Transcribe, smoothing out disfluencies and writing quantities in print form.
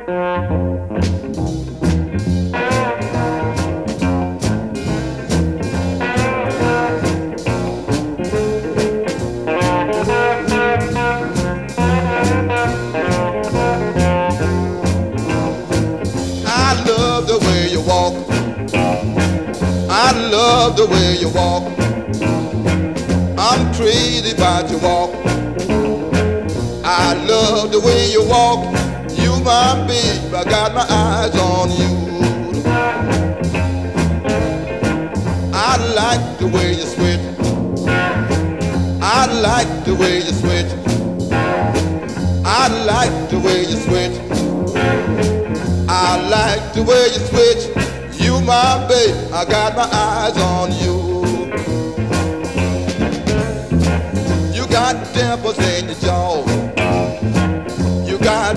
I love the way you walk. I love the way you walk. I'm crazy about your walk. I love the way you walk. You my babe, I got my eyes on you. I like the way you switch. I like the way you switch. I like the way you switch. I like the way you switch. You my babe, I got my eyes on you. You got dimples in your jaw. You got